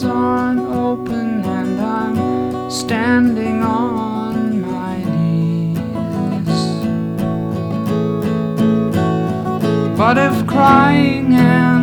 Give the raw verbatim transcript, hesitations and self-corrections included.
eyes aren't open and I'm standing on my knees. But if crying and